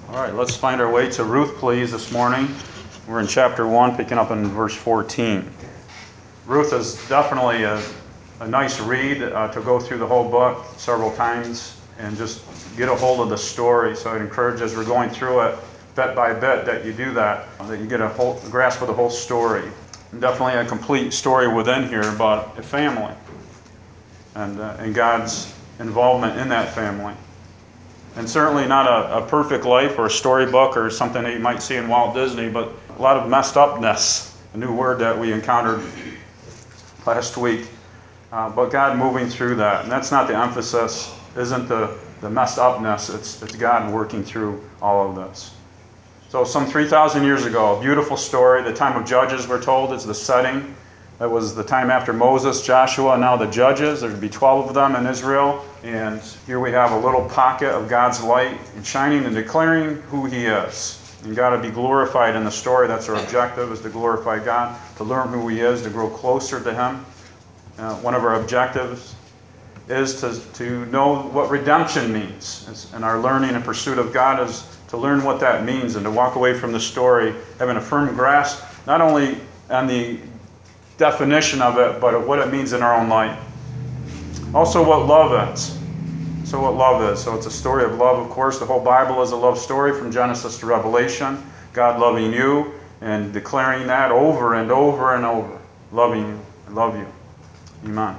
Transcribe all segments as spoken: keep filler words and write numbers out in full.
All right, let's find our way to Ruth, please, this morning. We're in chapter one, picking up in verse fourteen. Ruth is definitely a, a nice read uh, to go through the whole book several times and just get a hold of the story. So I'd encourage, as we're going through it, bit by bit, that you do that, that you get a whole a grasp of the whole story. And definitely a complete story within here about a family and, uh, and God's involvement in that family. And certainly not a, a perfect life or a storybook or something that you might see in Walt Disney, but a lot of messed upness, a new word that we encountered last week. Uh, but God moving through that. And that's not the emphasis, isn't the, the messed upness, it's, it's God working through all of this. So some three thousand years ago, a beautiful story. The time of Judges, we're told, is the setting. That was the time after Moses, Joshua, and now the Judges. There'd be twelve of them in Israel. And here we have a little pocket of God's light and shining and declaring who He is. And God to be glorified in the story. That's our objective, is to glorify God, to learn who He is, to grow closer to Him. Uh, one of our objectives is to, to know what redemption means. And our learning and pursuit of God is to learn what that means and to walk away from the story having a firm grasp, not only on the definition of it, but what it means in our own life. Also what love is. So what love is. So it's a story of love, of course. The whole Bible is a love story from Genesis to Revelation. God loving you and declaring that over and over and over. Loving you. I love you. Amen.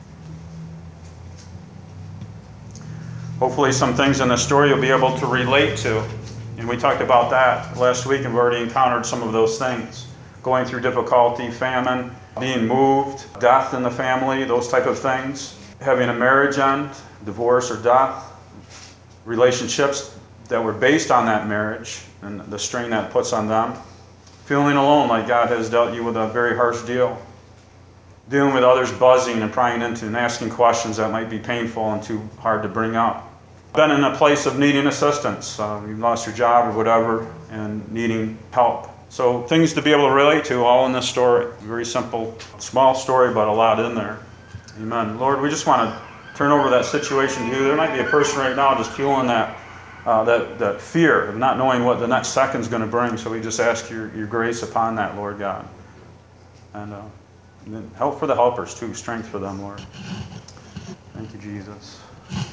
Hopefully some things in the story you'll be able to relate to. And we talked about that last week, and we've already encountered some of those things. Going through difficulty, famine, being moved, death in the family, those type of things. Having a marriage end, divorce or death. Relationships that were based on that marriage and the strain that puts on them. Feeling alone, like God has dealt you with a very harsh deal. Dealing with others buzzing and prying into and asking questions that might be painful and too hard to bring up. Been in a place of needing assistance. Uh, you've lost your job or whatever and needing help. So things to be able to relate to all in this story. Very simple, small story, but a lot in there. Amen. Lord, we just want to turn over that situation to you. There might be a person right now just feeling that uh, that, that fear of not knowing what the next second's going to bring. So we just ask your, your grace upon that, Lord God. And, uh, and then help for the helpers too. Strength for them, Lord. Thank you, Jesus.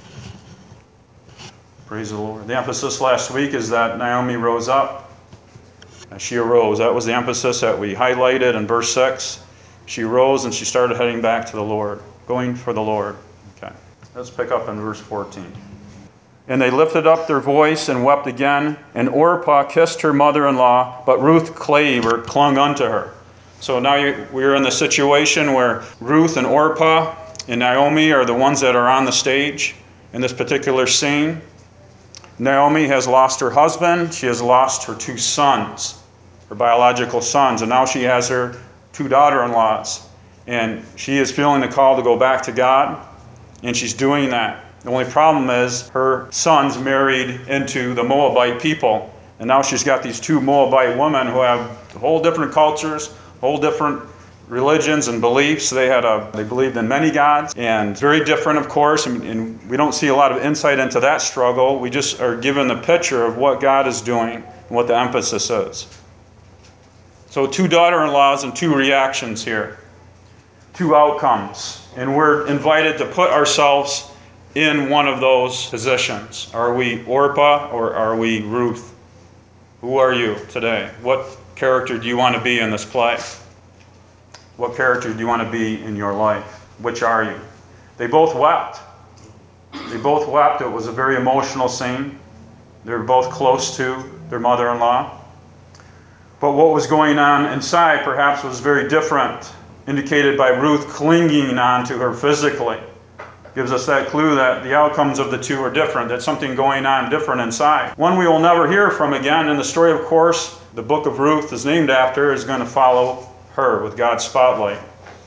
Praise the Lord. The emphasis last week is that Naomi rose up. She arose. That was the emphasis that we highlighted in verse six. She rose and she started heading back to the Lord, going for the Lord. Okay. Let's pick up in verse fourteen. And they lifted up their voice and wept again, and Orpah kissed her mother-in-law, but Ruth clave or clung unto her. So now you, we're in the situation where Ruth and Orpah and Naomi are the ones that are on the stage in this particular scene. Naomi has lost her husband. She has lost her two sons, her biological sons, and now she has her two daughter-in-laws. And she is feeling the call to go back to God, and she's doing that. The only problem is her sons married into the Moabite people, and now she's got these two Moabite women who have whole different cultures, whole different religions and beliefs. They had a they believed in many gods, and very different, of course, and, and we don't see a lot of insight into that struggle. We just are given the picture of what God is doing and what the emphasis is. So two daughter-in-laws and two reactions here, two outcomes, and we're invited to put ourselves in one of those positions. Are we Orpah or are we Ruth? Who are you today? What character do you want to be in this play? What character do you want to be in your life? Which are you? They both wept. They both wept. It was a very emotional scene. They were both close to their mother-in-law. But what was going on inside perhaps was very different, indicated by Ruth clinging on to her physically. Gives us that clue that the outcomes of the two are different, that something going on different inside. One we will never hear from again in the story, of course, the book of Ruth is named after, is going to follow her with God's spotlight.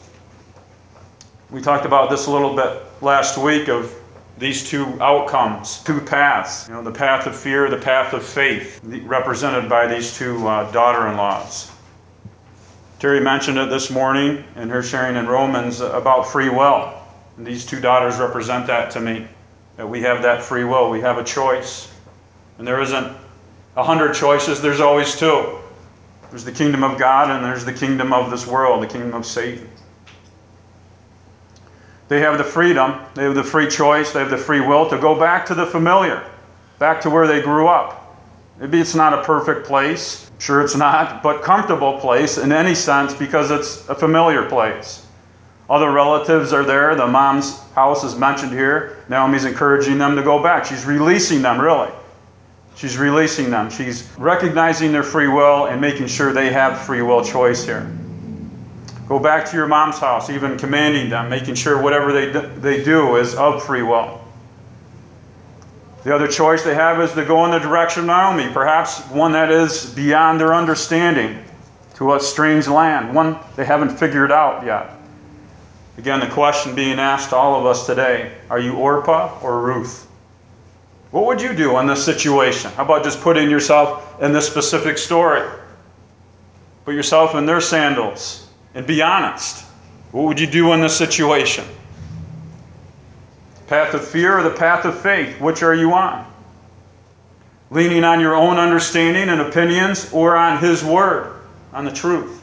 We talked about this a little bit last week of these two outcomes, two paths. You know, the path of fear, the path of faith, represented by these two uh, daughter-in-laws. Terry mentioned it this morning in her sharing in Romans about free will. And these two daughters represent that to me, that we have that free will. We have a choice. And there isn't A hundred choices, there's always two. There's the kingdom of God and there's the kingdom of this world, the kingdom of Satan. They have the freedom, they have the free choice, they have the free will to go back to the familiar, back to where they grew up. Maybe it's not a perfect place, sure it's not, but comfortable place in any sense because it's a familiar place. Other relatives are there, the mom's house is mentioned here. Naomi's encouraging them to go back. She's releasing them, really. She's releasing them. She's recognizing their free will and making sure they have free will choice here. Go back to your mom's house, even commanding them, making sure whatever they do, they do is of free will. The other choice they have is to go in the direction of Naomi, perhaps one that is beyond their understanding, to a strange land, one they haven't figured out yet. Again, the question being asked to all of us today, are you Orpah or Ruth? What would you do in this situation? How about just putting yourself in this specific story? Put yourself in their sandals and be honest. What would you do in this situation? Path of fear or the path of faith? Which are you on? Leaning on your own understanding and opinions or on His Word, on the truth?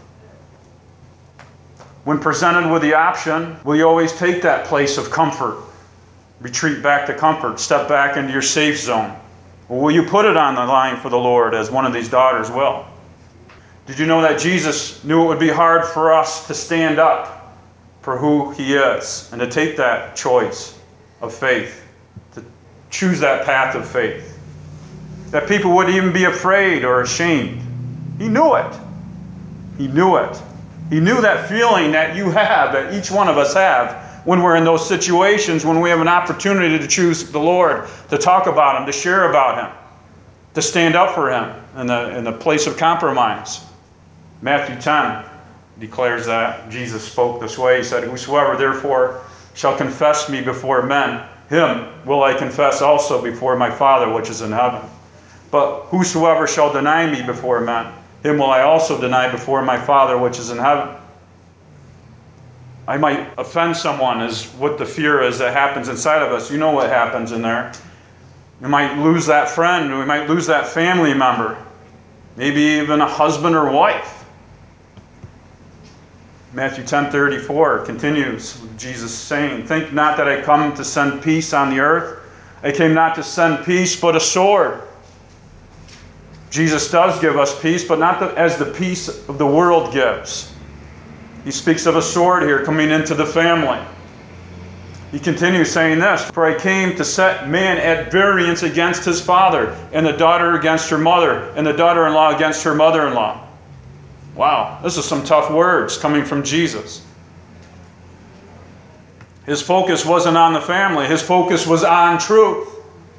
When presented with the option, will you always take that place of comfort? Retreat back to comfort, step back into your safe zone? Or will you put it on the line for the Lord as one of these daughters will? Did you know that Jesus knew it would be hard for us to stand up for who He is and to take that choice of faith, to choose that path of faith? That people would even be afraid or ashamed. He knew it. He knew it. He knew that feeling that you have, that each one of us have, when we're in those situations, when we have an opportunity to choose the Lord, to talk about Him, to share about Him, to stand up for Him in the, in the place of compromise. Matthew ten declares that. Jesus spoke this way. He said, "Whosoever therefore shall confess me before men, him will I confess also before my Father which is in heaven. But whosoever shall deny me before men, him will I also deny before my Father which is in heaven." I might offend someone is what the fear is that happens inside of us. You know what happens in there. We might lose that friend. We might lose that family member. Maybe even a husband or wife. Matthew ten thirty-four continues with Jesus saying, "Think not that I come to send peace on the earth. I came not to send peace, but a sword." Jesus does give us peace, but not the, as the peace of the world gives. He speaks of a sword here coming into the family. He continues saying this, "For I came to set man at variance against his father, and the daughter against her mother, and the daughter-in-law against her mother-in-law." Wow, this is some tough words coming from Jesus. His focus wasn't on the family. His focus was on truth.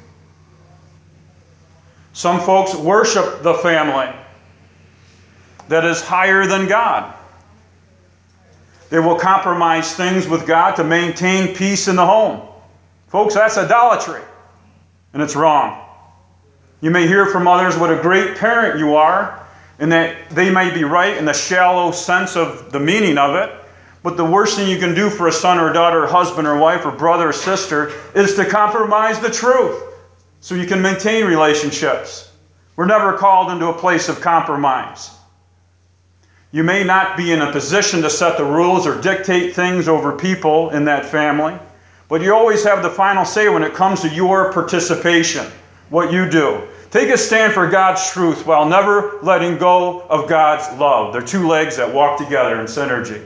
Some folks worship the family that is higher than God. They will compromise things with God to maintain peace in the home. Folks, that's idolatry, and it's wrong. You may hear from others what a great parent you are, and that they may be right in the shallow sense of the meaning of it, but the worst thing you can do for a son or a daughter, or husband or wife, or brother or sister is to compromise the truth so you can maintain relationships. We're never called into a place of compromise. You may not be in a position to set the rules or dictate things over people in that family, but you always have the final say when it comes to your participation, what you do. Take a stand for God's truth while never letting go of God's love. They're two legs that walk together in synergy.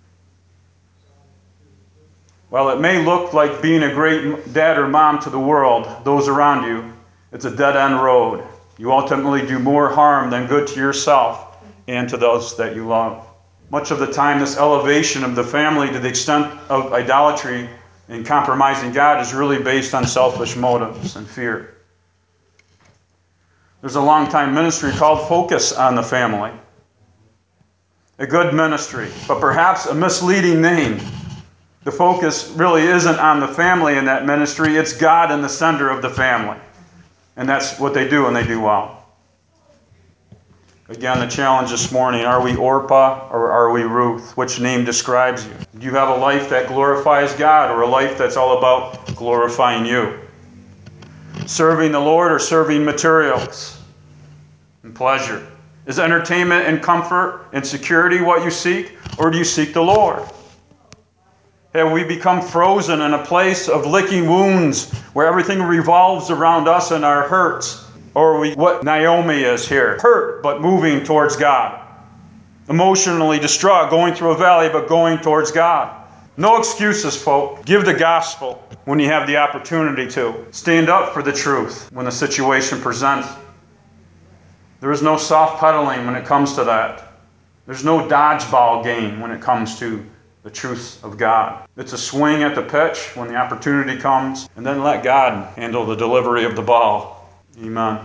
While it may look like being a great dad or mom to the world, those around you, it's a dead-end road. You ultimately do more harm than good to yourself and to those that you love. Much of the time, this elevation of the family to the extent of idolatry and compromising God is really based on selfish motives and fear. There's a long-time ministry called Focus on the Family. A good ministry, but perhaps a misleading name. The focus really isn't on the family in that ministry, it's God in the center of the family. And that's what they do, and they do well. Again, the challenge this morning, are we Orpah or are we Ruth? Which name describes you? Do you have a life that glorifies God or a life that's all about glorifying you? Serving the Lord or serving materials? and pleasure? Is entertainment and comfort and security what you seek, or do you seek the Lord? Have we become frozen in a place of licking wounds where everything revolves around us and our hurts? Or are we what Naomi is here, hurt but moving towards God? Emotionally distraught, going through a valley but going towards God. No excuses, folk. Give the gospel when you have the opportunity to. Stand up for the truth when the situation presents. There is no soft pedaling when it comes to that. There's no dodgeball game when it comes to the truth of God. It's a swing at the pitch when the opportunity comes, and then let God handle the delivery of the ball. Amen.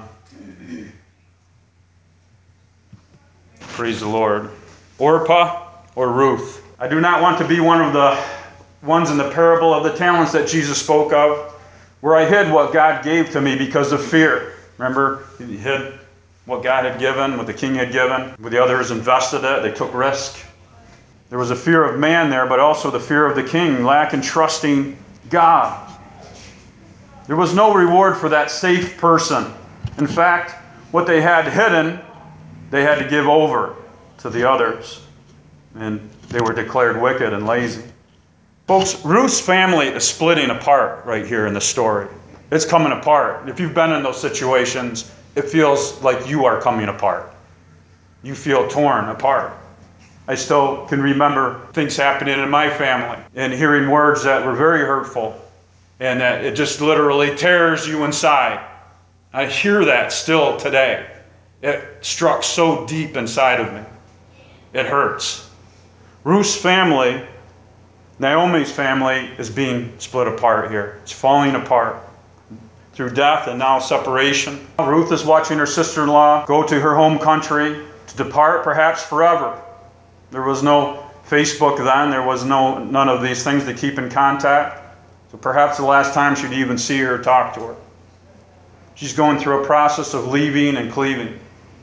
Praise the Lord. Orpah or Ruth? I do not want to be one of the ones in the parable of the talents that Jesus spoke of, where I hid what God gave to me because of fear. Remember, he hid what God had given, what the king had given, where the others invested it, they took risk. There was a fear of man there, but also the fear of the king, lack in trusting God. There was no reward for that safe person. In fact, what they had hidden, they had to give over to the others. And they were declared wicked and lazy. Folks, Ruth's family is splitting apart right here in the story. It's coming apart. If you've been in those situations, it feels like you are coming apart. You feel torn apart. I still can remember things happening in my family and hearing words that were very hurtful and that it just literally tears you inside. I hear that still today. It struck so deep inside of me. It hurts. Ruth's family, Naomi's family, is being split apart here. It's falling apart through death and now separation. Ruth is watching her sister-in-law go to her home country to depart perhaps forever. There was no Facebook then. There was no none of these things to keep in contact. So perhaps the last time she'd even see her or talk to her. She's going through a process of leaving and cleaving.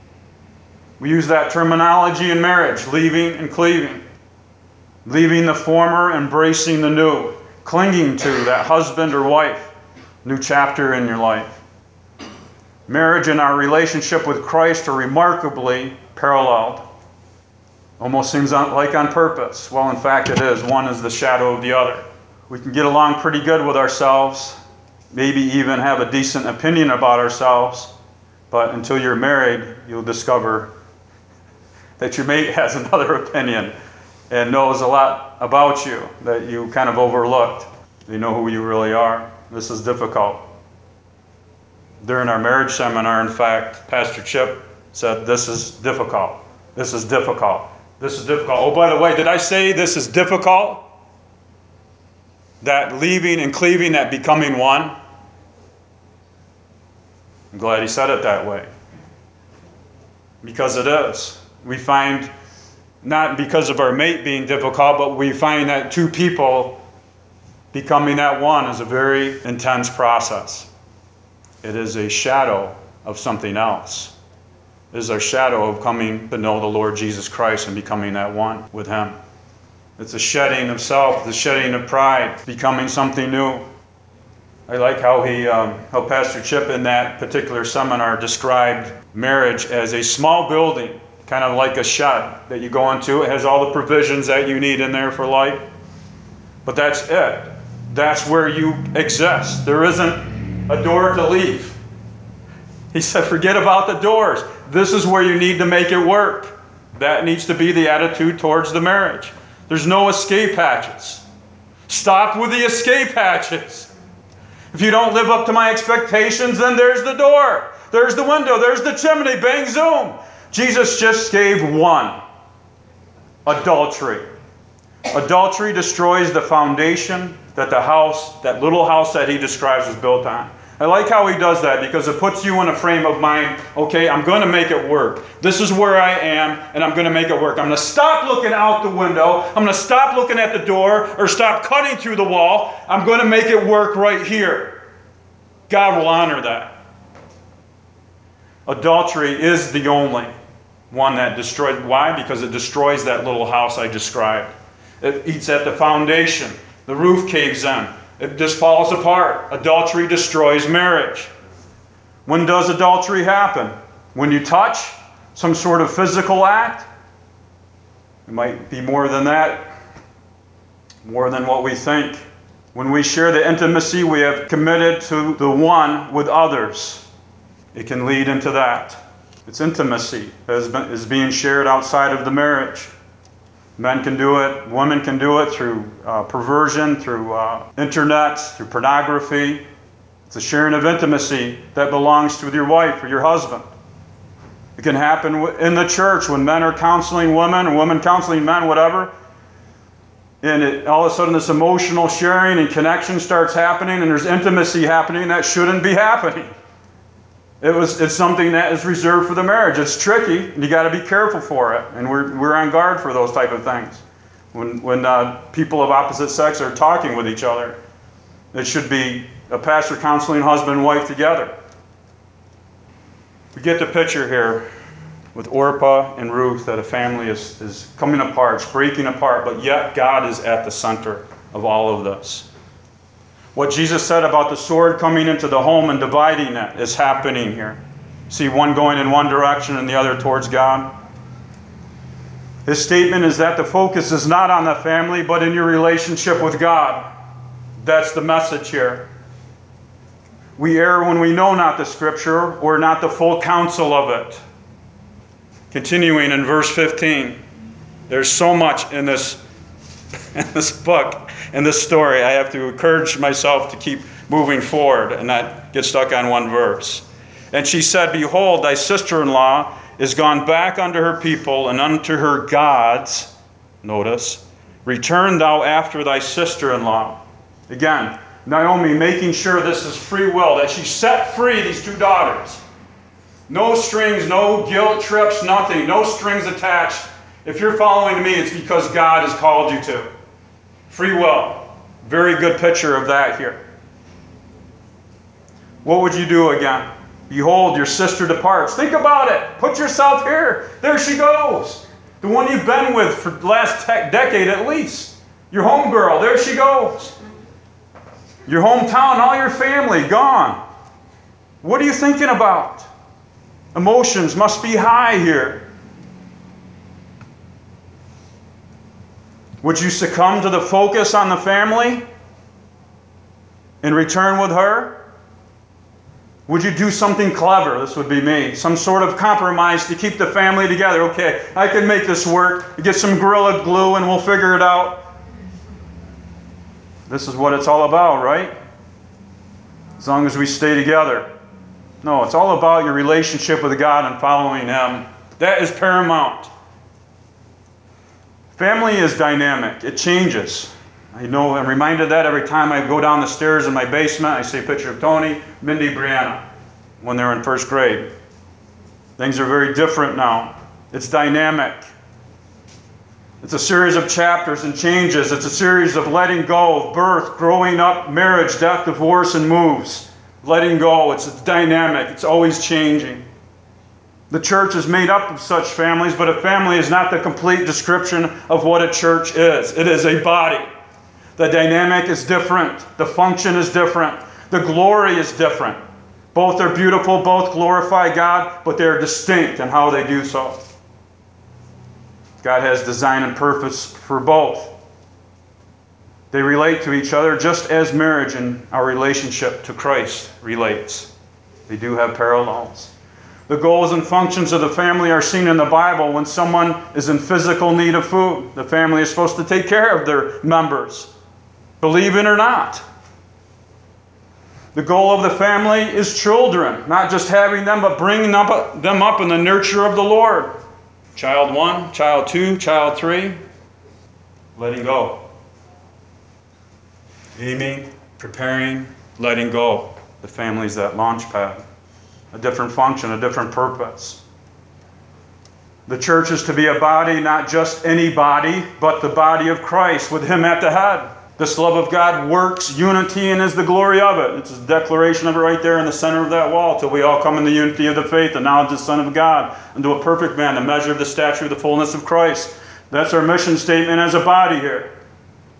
We use that terminology in marriage, leaving and cleaving. Leaving the former, embracing the new. Clinging to that husband or wife. New chapter in your life. Marriage and our relationship with Christ are remarkably paralleled. Almost seems like on purpose. Well, in fact, it is. One is the shadow of the other. We can get along pretty good with ourselves, maybe even have a decent opinion about ourselves, but until you're married, you'll discover that your mate has another opinion and knows a lot about you that you kind of overlooked. They know who you really are. This is difficult. During our marriage seminar, in fact, Pastor Chip said, this is difficult. This is difficult. This is difficult. Oh, by the way, did I say this is difficult? That leaving and cleaving, that becoming one? I'm glad he said it that way. Because it is. We find, not because of our mate being difficult, but we find that two people becoming that one is a very intense process. It is a shadow of something else. It is our shadow of coming to know the Lord Jesus Christ and becoming that one with Him. It's a shedding of self, the shedding of pride, becoming something new. I like how he, um, how Pastor Chip in that particular seminar described marriage as a small building, kind of like a shed that you go into. It has all the provisions that you need in there for life. But that's it. That's where you exist. There isn't a door to leave. He said, forget about the doors. This is where you need to make it work. That needs to be the attitude towards the marriage. There's no escape hatches. Stop with the escape hatches. If you don't live up to my expectations, then there's the door. There's the window. There's the chimney. Bang, zoom. Jesus just gave one. Adultery. Adultery destroys the foundation that the house, that little house that he describes was built on. I like how he does that because it puts you in a frame of mind, okay, I'm going to make it work. This is where I am, and I'm going to make it work. I'm going to stop looking out the window. I'm going to stop looking at the door or stop cutting through the wall. I'm going to make it work right here. God will honor that. Adultery is the only one that destroys. Why? Because it destroys that little house I described. It eats at the foundation. The roof caves in. It just falls apart. Adultery destroys marriage. When does adultery happen? When you touch, some sort of physical act. It might be more than that, more than what we think. When we share the intimacy we have committed to the one with others, it can lead into that. It's intimacy that is, been, is being shared outside of the marriage. Men can do it, women can do it through uh, perversion, through uh, internet, through pornography. It's a sharing of intimacy that belongs to your wife or your husband. It can happen in the church when men are counseling women or women counseling men, whatever. And it, all of a sudden this emotional sharing and connection starts happening and there's intimacy happening that shouldn't be happening. It was, it's something that is reserved for the marriage. It's tricky, and you got to be careful for it. And we're, we're on guard for those type of things. When, when uh, people of opposite sex are talking with each other, it should be a pastor counseling husband and wife together. We get the picture here with Orpah and Ruth that a family is, is coming apart, it's breaking apart, but yet God is at the center of all of this. What Jesus said about the sword coming into the home and dividing it is happening here. See one going in one direction and the other towards God. His statement is that the focus is not on the family, but in your relationship with God. That's the message here. We err when we know not the Scripture or not the full counsel of it. Continuing in verse fifteen, there's so much in this, in this book, in this story. I have to encourage myself to keep moving forward and not get stuck on one verse. And she said, behold, thy sister-in-law is gone back unto her people and unto her gods. Notice, return thou after thy sister-in-law. Again, Naomi making sure this is free will, that she set free these two daughters. No strings, no guilt trips, nothing. No strings attached. If you're following me, it's because God has called you to. Free will. Very good picture of that here. What would you do again? Behold, your sister departs. Think about it. Put yourself here. There she goes. The one you've been with for the last decade at least. Your homegirl. There she goes. Your hometown, all your family, gone. What are you thinking about? Emotions must be high here. Would you succumb to the focus on the family and return with her? Would you do something clever? This would be me. Some sort of compromise to keep the family together. Okay, I can make this work. Get some Gorilla Glue and we'll figure it out. This is what it's all about, right? As long as we stay together. No, it's all about your relationship with God and following Him. That is paramount. Family is dynamic. It changes. I know I'm reminded of that every time I go down the stairs in my basement. I see a picture of Tony, Mindy, Brianna when they're in first grade. Things are very different now. It's dynamic. It's a series of chapters and changes. It's a series of letting go, birth, growing up, marriage, death, divorce, and moves. Letting go. It's dynamic. It's always changing. The church is made up of such families, but a family is not the complete description of what a church is. It is a body. The dynamic is different. The function is different. The glory is different. Both are beautiful, both glorify God, but they're distinct in how they do so. God has design and purpose for both. They relate to each other just as marriage and our relationship to Christ relates. They do have parallels. The goals and functions of the family are seen in the Bible. When someone is in physical need of food, the family is supposed to take care of their members, believe it or not. The goal of the family is children, not just having them, but bringing them up in the nurture of the Lord. Child one, child two, child three, letting go. Aiming, preparing, letting go. The family's that launch pad. A different function, a different purpose. The church is to be a body, not just any body, but the body of Christ with Him at the head. This love of God works unity and is the glory of it. It's a declaration of it right there in the center of that wall. Till we all come in the unity of the faith, the knowledge of the Son of God, unto a perfect man, the measure of the stature of the fullness of Christ. That's our mission statement as a body here.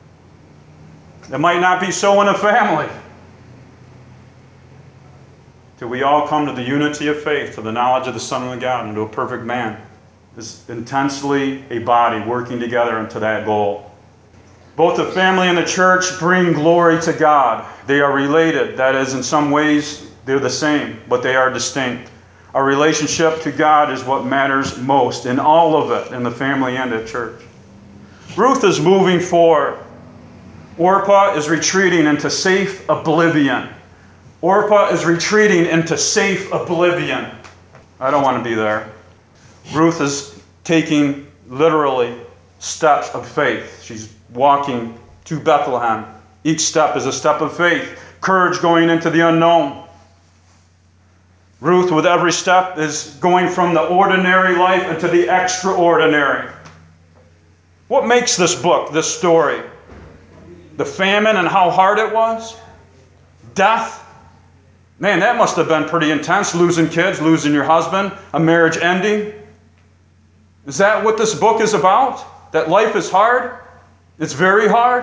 It might not be so in a family. till we all come to the unity of faith, to the knowledge of the Son of God, and to a perfect man, is intensely a body working together into that goal. Both the family and the church bring glory to God. They are related. That is, in some ways, they're the same, but they are distinct. Our relationship to God is what matters most in all of it, in the family and at church. Ruth is moving forward. Orpah is retreating into safe oblivion. Orpah is retreating into safe oblivion. I don't want to be there. Ruth is taking literally steps of faith. She's walking to Bethlehem. Each step is a step of faith. Courage going into the unknown. Ruth, with every step, is going from the ordinary life into the extraordinary. What makes this book, this story? The famine and how hard it was? Death? Man, that must have been pretty intense, losing kids, losing your husband, a marriage ending. Is that what this book is about? That life is hard? It's very hard?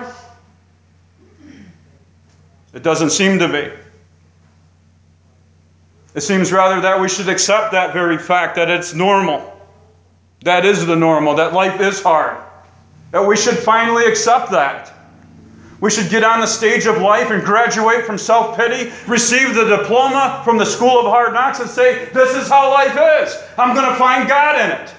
It doesn't seem to be. It seems rather that we should accept that very fact, that it's normal. That is the normal, that life is hard. That we should finally accept that. We should get on the stage of life and graduate from self-pity, receive the diploma from the School of Hard Knocks and say, this is how life is. I'm going to find God in it.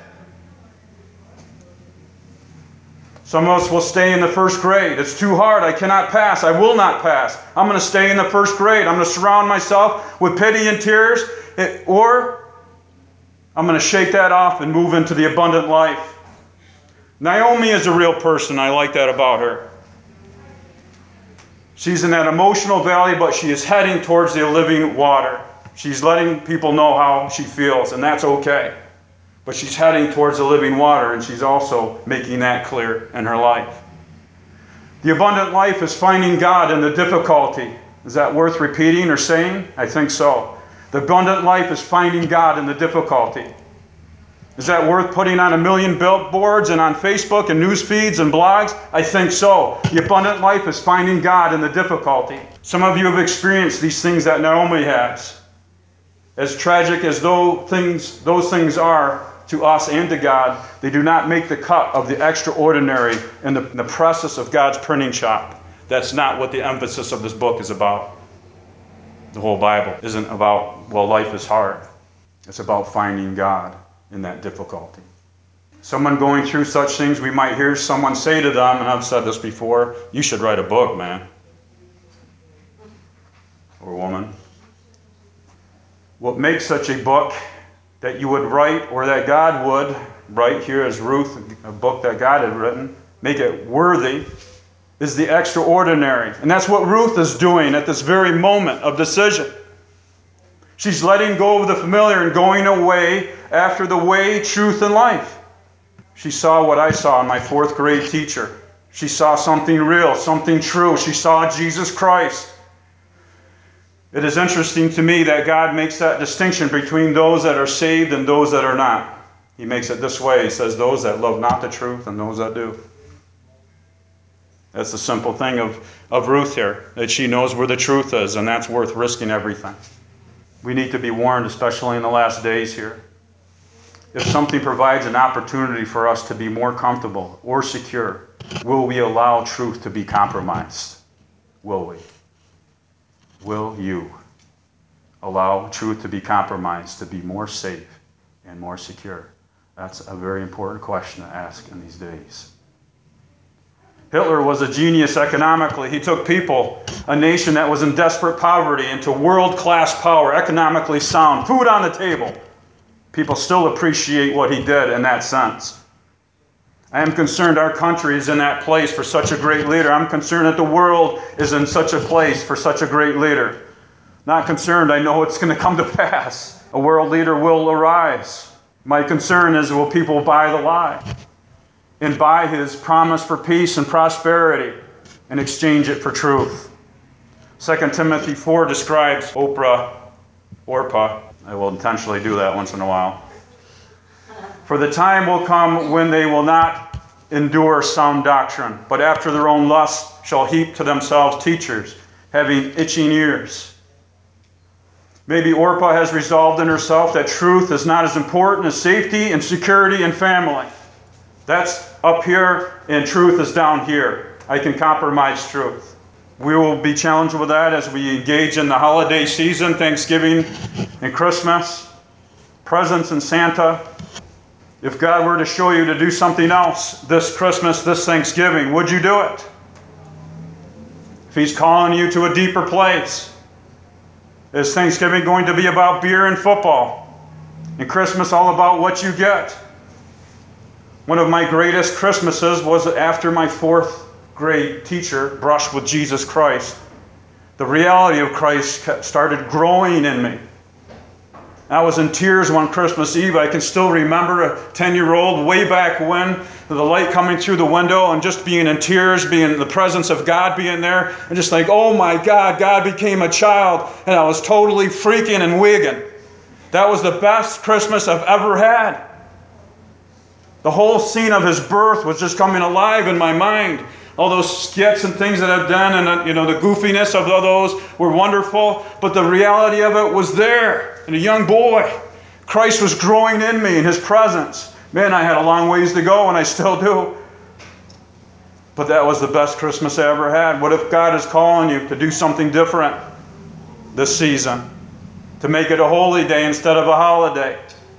Some of us will stay in the first grade. It's too hard. I cannot pass. I will not pass. I'm going to stay in the first grade. I'm going to surround myself with pity and tears. It, or I'm going to shake that off and move into the abundant life. Naomi is a real person. I like that about her. She's in that emotional valley, but she is heading towards the living water. She's letting people know how she feels, and that's okay. But she's heading towards the living water, and she's also making that clear in her life. The abundant life is finding God in the difficulty. Is that worth repeating or saying? I think so. The abundant life is finding God in the difficulty. Is that worth putting on a million billboards and on Facebook and news feeds and blogs? I think so. The abundant life is finding God in the difficulty. Some of you have experienced these things that Naomi has. As tragic as though things, those things are to us and to God, they do not make the cut of the extraordinary in the, in the process of God's printing shop. That's not what the emphasis of this book is about. The whole Bible isn't about, well, life is hard. It's about finding God in that difficulty. Someone going through such things, we might hear someone say to them, and I've said this before, you should write a book, man. Or woman. What makes such a book that you would write, or that God would write here as Ruth, a book that God had written, make it worthy, is the extraordinary. And that's what Ruth is doing at this very moment of decision. She's letting go of the familiar and going away after the way, truth, and life. She saw what I saw in my fourth grade teacher. She saw something real, something true. She saw Jesus Christ. It is interesting to me that God makes that distinction between those that are saved and those that are not. He makes it this way. He says, those that love not the truth and those that do. That's the simple thing of, of Ruth here, that she knows where the truth is, and that's worth risking everything. We need to be warned, especially in the last days here. If something provides an opportunity for us to be more comfortable or secure, will we allow truth to be compromised? Will we? Will you allow truth to be compromised to be more safe and more secure? That's a very important question to ask in these days. Hitler was a genius economically. He took people, a nation that was in desperate poverty, into world-class power, economically sound, food on the table. People still appreciate what he did in that sense. I am concerned our country is in that place for such a great leader. I'm concerned that the world is in such a place for such a great leader. Not concerned, I know it's going to come to pass. A world leader will arise. My concern is, will people buy the lie and buy his promise for peace and prosperity and exchange it for truth? Second Timothy four describes Oprah, Orpah. I will intentionally do that once in a while. For the time will come when they will not endure sound doctrine, but after their own lust shall heap to themselves teachers, having itching ears. Maybe Orpah has resolved in herself that truth is not as important as safety and security and family. That's up here, and truth is down here. I can compromise truth. We will be challenged with that as we engage in the holiday season, Thanksgiving and Christmas, presents and Santa. If God were to show you to do something else this Christmas, this Thanksgiving, would you do it? If He's calling you to a deeper place, is Thanksgiving going to be about beer and football? And Christmas all about what you get? One of my greatest Christmases was after my fourth grade teacher brushed with Jesus Christ. The reality of Christ started growing in me. I was in tears one Christmas Eve. I can still remember a ten-year-old way back when, the light coming through the window and just being in tears, being in the presence of God being there, and just like, oh my God, God became a child, and I was totally freaking and wigging. That was the best Christmas I've ever had. The whole scene of His birth was just coming alive in my mind. All those skits and things that I've done, and you know, the goofiness of those were wonderful, but the reality of it was there. And a young boy, Christ was growing in me in His presence. Man, I had a long ways to go, and I still do. But that was the best Christmas I ever had. What if God is calling you to do something different this season? To make it a holy day instead of a holiday?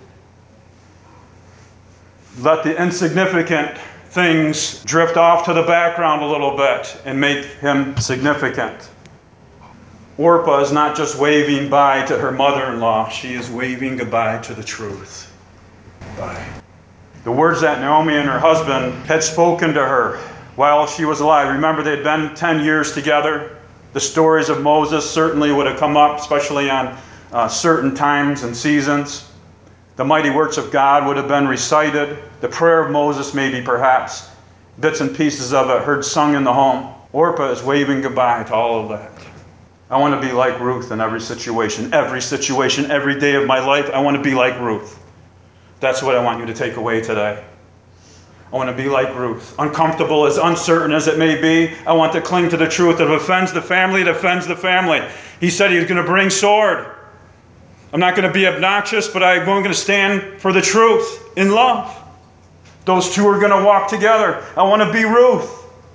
Let the insignificant things drift off to the background a little bit and make Him significant. Orpah is not just waving bye to her mother-in-law. She is waving goodbye to the truth. Bye. The words that Naomi and her husband had spoken to her while she was alive. Remember, they had been ten years together. The stories of Moses certainly would have come up, especially on uh, certain times and seasons. The mighty works of God would have been recited. The prayer of Moses, maybe perhaps bits and pieces of it heard sung in the home. Orpah is waving goodbye to all of that. I want to be like Ruth in every situation. Every situation, every day of my life, I want to be like Ruth. That's what I want you to take away today. I want to be like Ruth. Uncomfortable, as uncertain as it may be, I want to cling to the truth. If it offends the family, it offends the family. He said He was going to bring sword. I'm not going to be obnoxious, but I'm going to stand for the truth in love. Those two are going to walk together. I want to be Ruth.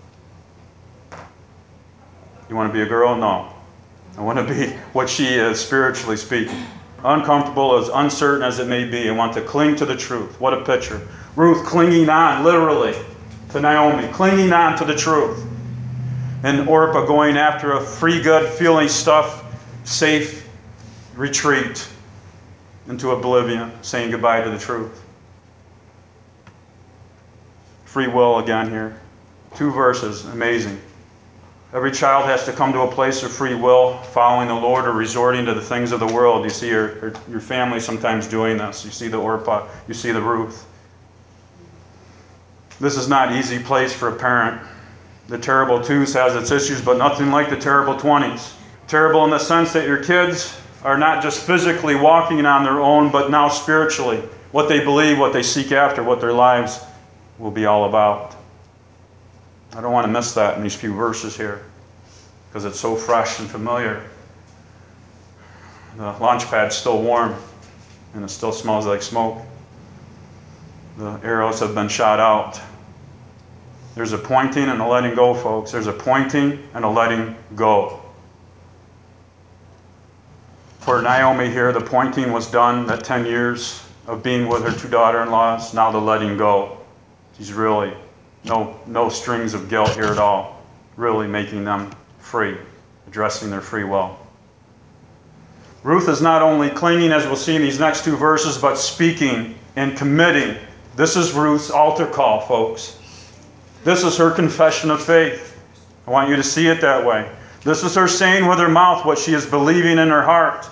You want to be a girl? No. I want to be what she is, spiritually speaking. Uncomfortable, as uncertain as it may be, I want to cling to the truth. What a picture. Ruth clinging on, literally, to Naomi, clinging on to the truth. And Orpah going after a free, good, feeling stuff, safe retreat into oblivion, saying goodbye to the truth. Free will again here. Two verses, amazing. Every child has to come to a place of free will, following the Lord or resorting to the things of the world. You see your, your family sometimes doing this. You see the Orpah, you see the Ruth. This is not an easy place for a parent. The terrible twos has its issues, but nothing like the terrible twenties. Terrible in the sense that your kids are not just physically walking on their own, but now spiritually. What they believe, what they seek after, what their lives will be all about. I don't want to miss that in these few verses here, because it's so fresh and familiar. The launch pad's still warm, and it still smells like smoke. The arrows have been shot out. There's a pointing and a letting go, folks. There's a pointing and a letting go. For Naomi here, the pointing was done, that ten years of being with her two daughter-in-laws. Now the letting go. She's really, no, no strings of guilt here at all. Really making them free, addressing their free will. Ruth is not only clinging, as we'll see in these next two verses, but speaking and committing. This is Ruth's altar call, folks. This is her confession of faith. I want you to see it that way. This is her saying with her mouth what she is believing in her heart.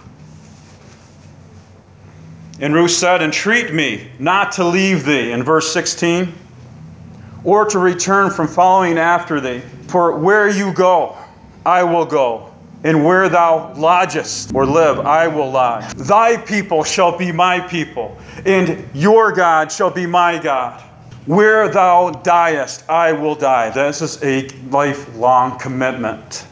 And Ruth said, "Entreat me not to leave thee," in verse sixteen, "or to return from following after thee. For where you go, I will go. And where thou lodgest or live, I will lodge. Thy people shall be my people, and your God shall be my God. Where thou diest, I will die." This is a lifelong commitment.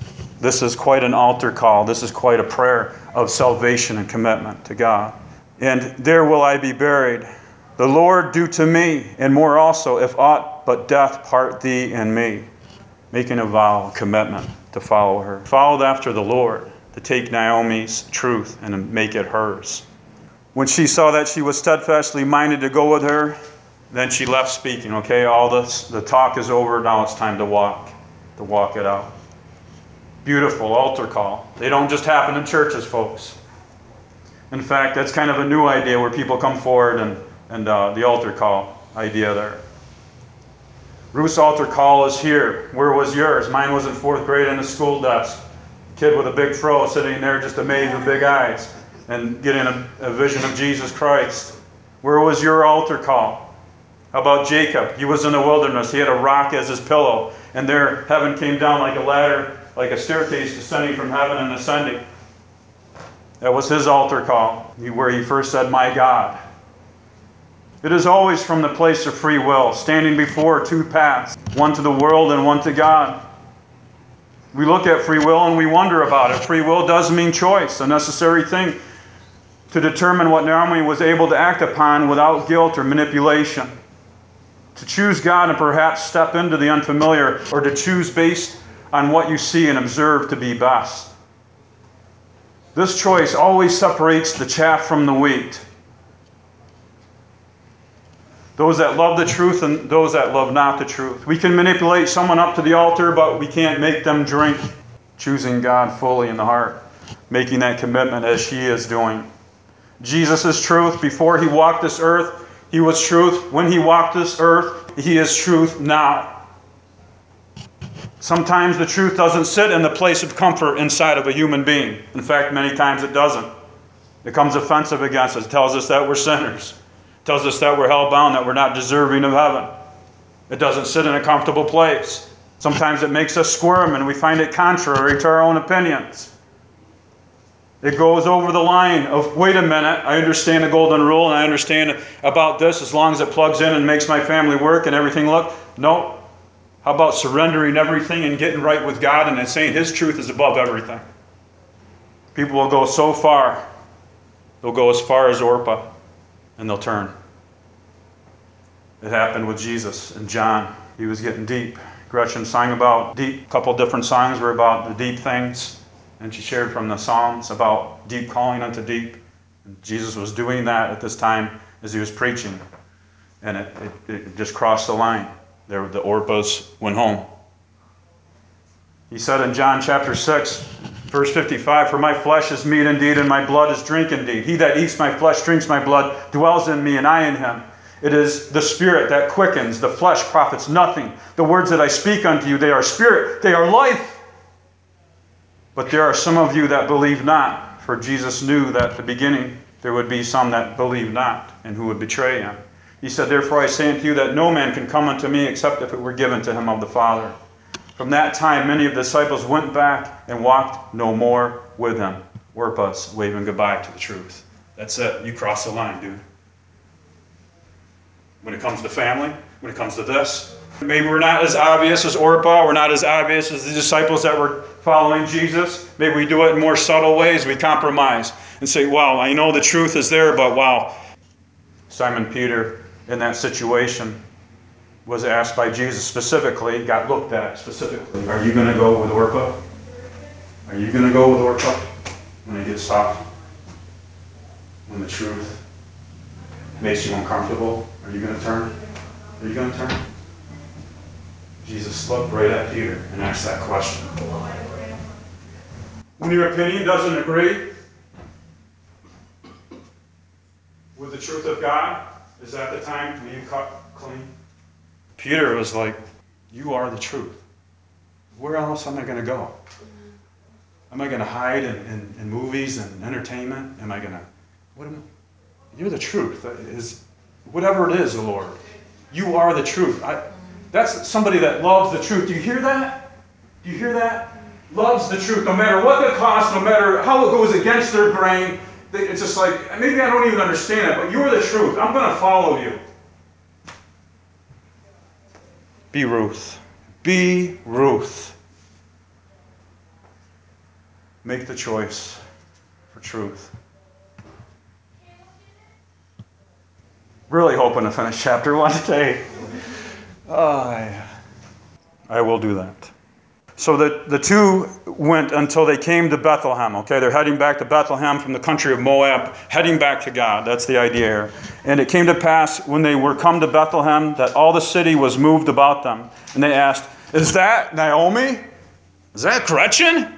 This is quite an altar call. This is quite a prayer of salvation and commitment to God. And there will I be buried. The Lord do to me, and more also, if aught but death part thee and me. Making a vow, a commitment to follow her. Followed after the Lord, to take Naomi's truth and make it hers. When she saw that she was steadfastly minded to go with her, then she left speaking. Okay, all this, the talk is over. Now it's time to walk, to walk it out. Beautiful altar call. They don't just happen in churches, folks. In fact, that's kind of a new idea where people come forward and, and uh, the altar call idea there. Ruth's altar call is here. Where was yours? Mine was in fourth grade in the school desk. A kid with a big fro sitting there just amazed with big eyes and getting a, a vision of Jesus Christ. Where was your altar call? How about Jacob? He was in the wilderness. He had a rock as his pillow. And there, heaven came down like a ladder, like a staircase descending from heaven and ascending. That was his altar call, where he first said, my God. It is always from the place of free will, standing before two paths, one to the world and one to God. We look at free will and we wonder about it. Free will does mean choice, a necessary thing to determine what Naomi was able to act upon without guilt or manipulation. To choose God and perhaps step into the unfamiliar, or to choose based on what you see and observe to be best. This choice always separates the chaff from the wheat. Those that love the truth and those that love not the truth. We can manipulate someone up to the altar, but we can't make them drink. Choosing God fully in the heart, making that commitment as she is doing. Jesus is truth. Before he walked this earth, he was truth. When he walked this earth, he is truth now. Sometimes the truth doesn't sit in the place of comfort inside of a human being. In fact, many times it doesn't. It becomes offensive against us. It tells us that we're sinners. It tells us that we're hell-bound, that we're not deserving of heaven. It doesn't sit in a comfortable place. Sometimes it makes us squirm and we find it contrary to our own opinions. It goes over the line of, wait a minute, I understand the golden rule and I understand about this as long as it plugs in and makes my family work and everything look. No. How about surrendering everything and getting right with God and then saying his truth is above everything? People will go so far. They'll go as far as Orpah and they'll turn. It happened with Jesus and John. He was getting deep. Gretchen sang about deep. A couple different songs were about the deep things. And she shared from the Psalms about deep calling unto deep. And Jesus was doing that at this time as he was preaching. And it, it, it just crossed the line. There, the Orpahs went home. He said in John chapter six, verse fifty-five, for my flesh is meat indeed, and my blood is drink indeed. He that eats my flesh, drinks my blood, dwells in me, and I in him. It is the spirit that quickens. The flesh profits nothing. The words that I speak unto you, they are spirit, they are life. But there are some of you that believe not, for Jesus knew that at the beginning there would be some that believe not, and who would betray him. He said, therefore I say unto you that no man can come unto me except if it were given to him of the Father. From that time many of the disciples went back and walked no more with him. Orpah's waving goodbye to the truth. That's it. You cross the line, dude. When it comes to family, when it comes to this, maybe we're not as obvious as Orpah, we're not as obvious as the disciples that were following Jesus. Maybe we do it in more subtle ways. We compromise and say, wow, I know the truth is there, but wow. Simon Peter, in that situation, was asked by Jesus specifically, got looked at specifically, are you going to go with Orpah? Are you going to go with Orpah when it gets tough? When the truth makes you uncomfortable? Are you going to turn? Are you going to turn? Jesus looked right at Peter and asked that question. When your opinion doesn't agree with the truth of God, is that the time when you cut clean? Peter was like, you are the truth. Where else am I going to go? Am I going to hide in, in, in movies and entertainment? Am I going to, what am I? You're the truth. That is, whatever it is, the Lord, you are the truth. I, that's somebody that loves the truth. Do you hear that? Do you hear that? Loves the truth, no matter what the cost, no matter how it goes against their grain. It's just like, maybe I don't even understand it, but you're the truth. I'm going to follow you. Be Ruth. Be Ruth. Make the choice for truth. Really hoping to finish chapter one today. Oh, yeah. I will do that. So the, the two went until they came to Bethlehem. Okay, they're heading back to Bethlehem from the country of Moab, heading back to God. That's the idea here. And it came to pass when they were come to Bethlehem that all the city was moved about them. And they asked, "Is that Naomi? Is that Gretchen?"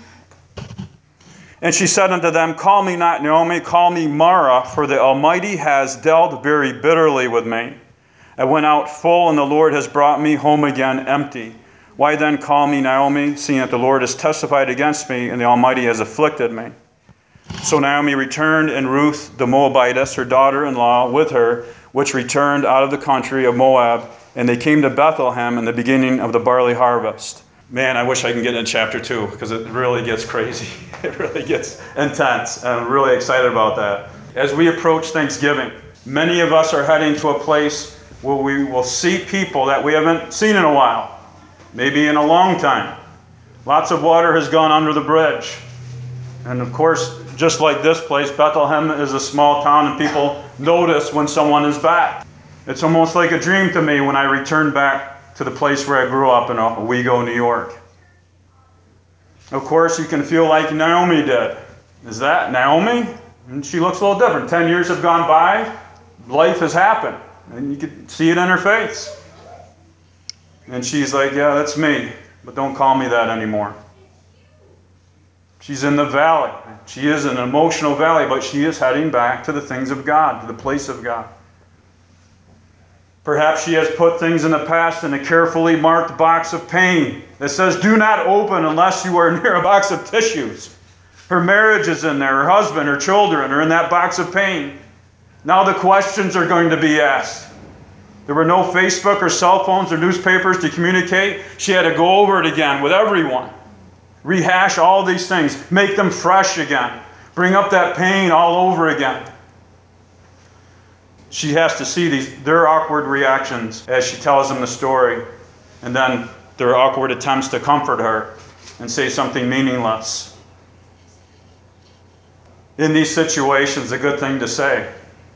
And she said unto them, "Call me not Naomi, call me Mara, for the Almighty has dealt very bitterly with me. I went out full, and the Lord has brought me home again empty. Why then call me Naomi, seeing that the Lord has testified against me, and the Almighty has afflicted me?" So Naomi returned, and Ruth the Moabitess, her daughter-in-law, with her, which returned out of the country of Moab, and they came to Bethlehem in the beginning of the barley harvest. Man, I wish I can get into chapter two, because it really gets crazy. It really gets intense. I'm really excited about that. As we approach Thanksgiving, many of us are heading to a place where we will see people that we haven't seen in a while, maybe in a long time. Lots of water has gone under the bridge. And of course, just like this place, Bethlehem is a small town, and people notice when someone is back. It's almost like a dream to me when I return back to the place where I grew up in Owego, New York. Of course, you can feel like Naomi did. Is that Naomi? And she looks a little different. Ten years have gone by. Life has happened. And you can see it in her face. And she's like, "Yeah, that's me. But don't call me that anymore." She's in the valley. She is in an emotional valley, but she is heading back to the things of God, to the place of God. Perhaps she has put things in the past in a carefully marked box of pain that says, "Do not open unless you are near a box of tissues." Her marriage is in there. Her husband, her children are in that box of pain. Now the questions are going to be asked. There were no Facebook or cell phones or newspapers to communicate. She had to go over it again with everyone. Rehash all these things. Make them fresh again. Bring up that pain all over again. She has to see these their awkward reactions as she tells them the story, and then their awkward attempts to comfort her and say something meaningless. In these situations, a good thing to say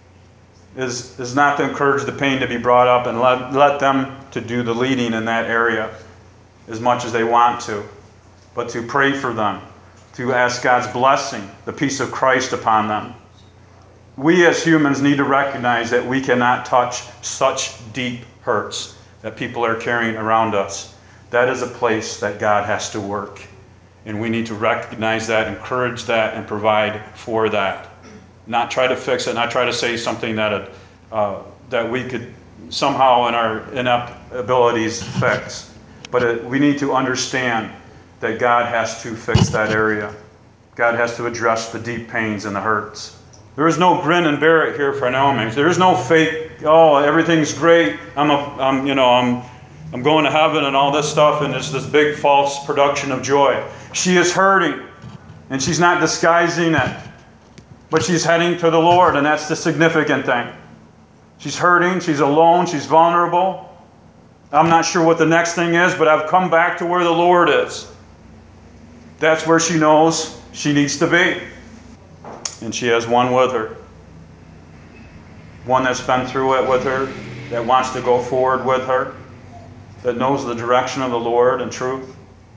is, is not to encourage the pain to be brought up and let, let them to do the leading in that area as much as they want to, but to pray for them, to ask God's blessing, the peace of Christ upon them. We as humans need to recognize that we cannot touch such deep hurts that people are carrying around us. That is a place that God has to work. And we need to recognize that, encourage that, and provide for that. Not try to fix it, not try to say something that, uh, that we could somehow in our inept abilities fix. But it, we need to understand that God has to fix that area. God has to address the deep pains and the hurts. There is no grin and bear it here for Naomi. There is no fake, "Oh, everything's great. I'm, a, I'm, you know, I'm, I'm going to heaven," and all this stuff, and it's this big false production of joy. She is hurting, and she's not disguising it, but she's heading to the Lord, and that's the significant thing. She's hurting. She's alone. She's vulnerable. I'm not sure what the next thing is, but I've come back to where the Lord is. That's where she knows she needs to be. And she has one with her. One that's been through it with her, that wants to go forward with her, that knows the direction of the Lord and truth.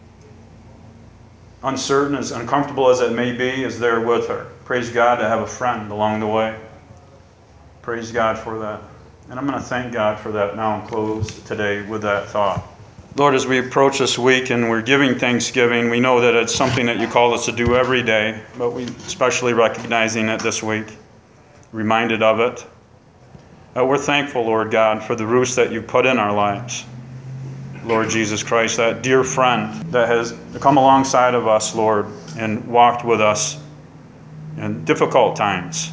Uncertain, as uncomfortable as it may be, is there with her. Praise God to have a friend along the way. Praise God for that. And I'm going to thank God for that now and close today with that thought. Lord, as we approach this week and we're giving Thanksgiving, we know that it's something that you call us to do every day, but we especially recognizing it this week, reminded of it. Uh, we're thankful, Lord God, for the roots that you've put in our lives. Lord Jesus Christ, that dear friend that has come alongside of us, Lord, and walked with us in difficult times,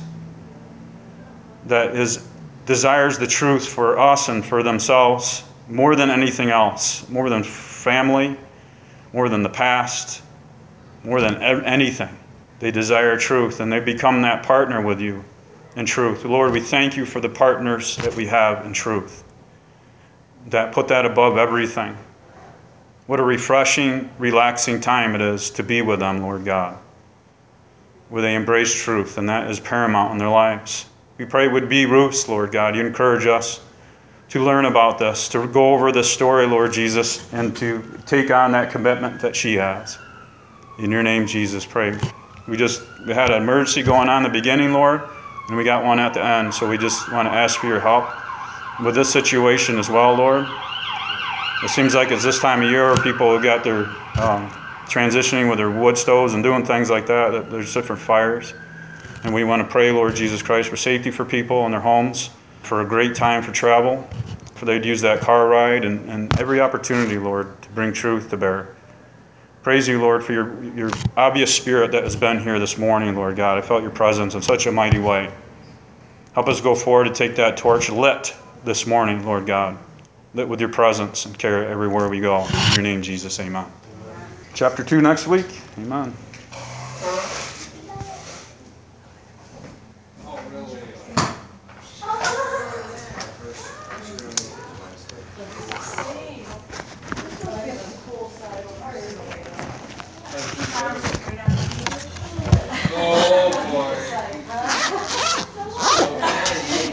that is desires the truth for us and for themselves more than anything else, more than family, more than the past, more than anything. They desire truth, and they become that partner with you in truth. Lord, we thank you for the partners that we have in truth, that put that above everything. What a refreshing, relaxing time it is to be with them, Lord God, where they embrace truth, and that is paramount in their lives. We pray it would be Ruth's, Lord God. You encourage us to learn about this, to go over this story, Lord Jesus, and to take on that commitment that she has. In your name, Jesus, pray. We just we had an emergency going on in the beginning, Lord, and we got one at the end, so we just want to ask for your help with this situation as well, Lord. It seems like it's this time of year where people have got their um, transitioning with their wood stoves and doing things like that, that there's different fires. And we want to pray, Lord Jesus Christ, for safety for people in their homes, for a great time for travel, for they'd use that car ride and, and every opportunity, Lord, to bring truth to bear. Praise you, Lord, for your, your obvious spirit that has been here this morning, Lord God. I felt your presence in such a mighty way. Help us go forward to take that torch lit this morning, Lord God, lit with your presence and carry it everywhere we go. In your name, Jesus, amen. Chapter two next week. Amen.